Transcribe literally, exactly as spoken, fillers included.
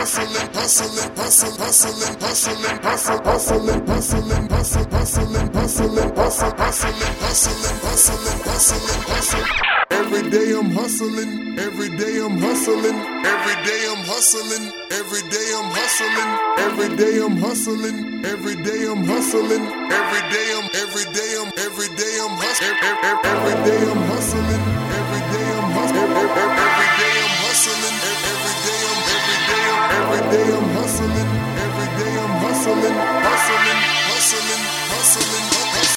hustling, hustling, hustling, hustling, hustling, hustling, hustling, hustling, hustling, hustling, hustling, hustling, hustling, hustling, hustling, hustling, hustling. Every day I'm hustling, every day I'm hustling, every day I'm hustling, every day I'm hustling, every day I'm hustling, every day I'm hustling, every day I'm, every day I'm, every day I'm hustling, every day I'm hustling, every day I'm hustling, every